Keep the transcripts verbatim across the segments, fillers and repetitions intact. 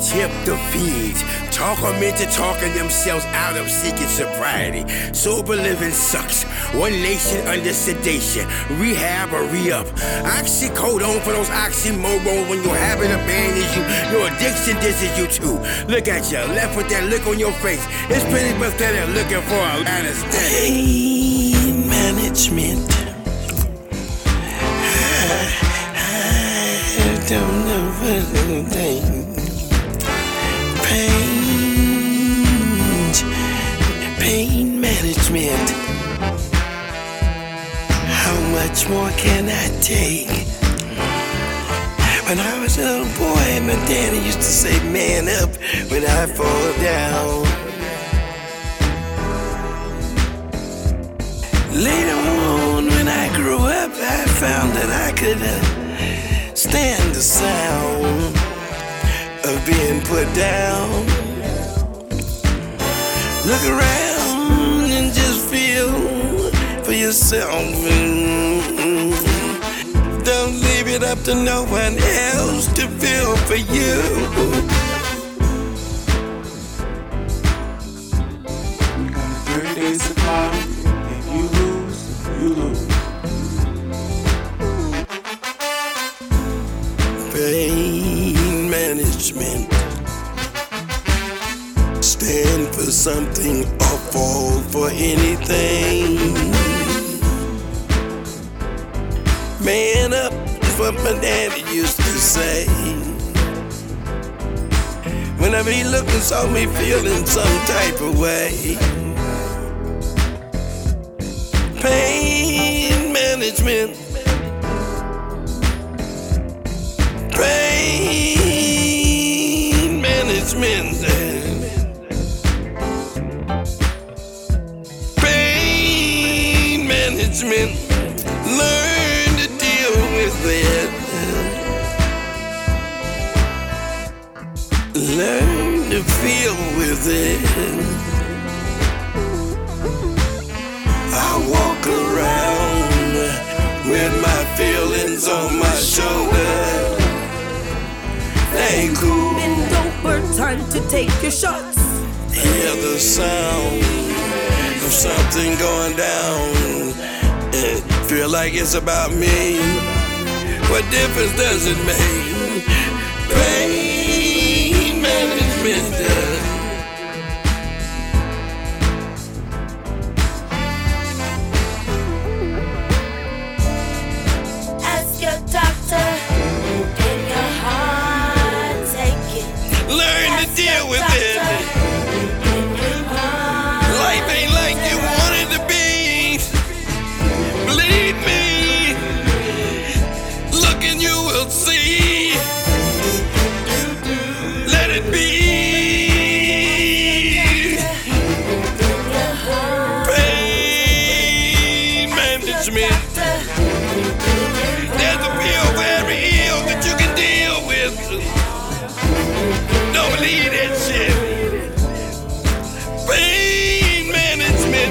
tip the fiends. Talk them into talking themselves out of seeking sobriety. Sober living sucks. One nation under sedation. Rehab or re-up. Oxycodone for those oxymorons when your habit abandons you. Your addiction disses you too. Look at you, left with that look on your face. It's pretty pathetic looking for a anesthetic. Pain management. I don't know what to think. Pain, pain management. How much more can I take? When I was a little boy, my daddy used to say, man up when I fall down. Later on, when I grew up, I found that I could uh, stand the sound of being put down. Look around and just feel for yourself. Don't leave it up to no one else to feel for you. thirty days supply. If you lose, you lose. Pain management. Stand for something or fall for anything. Man up is what my daddy used to say. Whenever he looked and saw me feeling some type of way. Pain management. Pain management. Pain management. Learn to deal with it. Learn to feel with it. I walk around with my feelings on my shoulder. Ain't cool. Bend over, time to take your shots. Hear the sound of something going down. And feel like it's about me. What difference does it make? Pain management. Ask your doctor, can your heart take it? Learn to deal with it. Life ain't like you want it to be. Believe me. Look and you will see. Let it be. Pain management. There's a pill for every ill that you can deal with. Don't believe that shit. Pain management.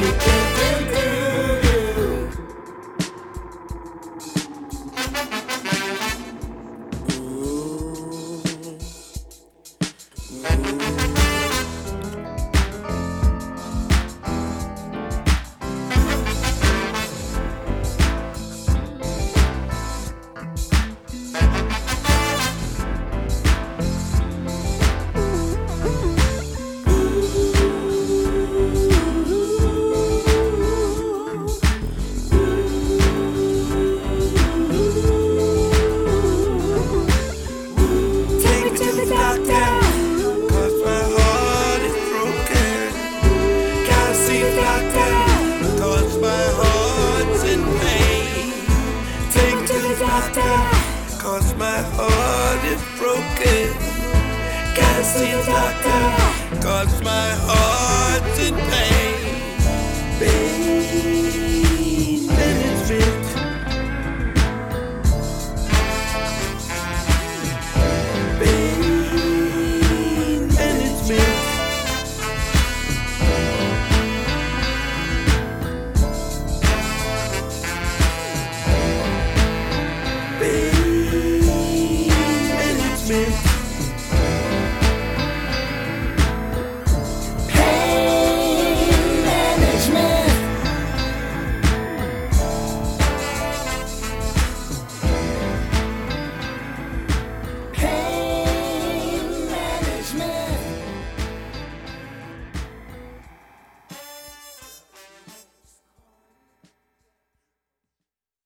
Cause my heart is broken. Gotta see a doctor. Cause my heart's in pain. Pain management. Pain management. Pain management.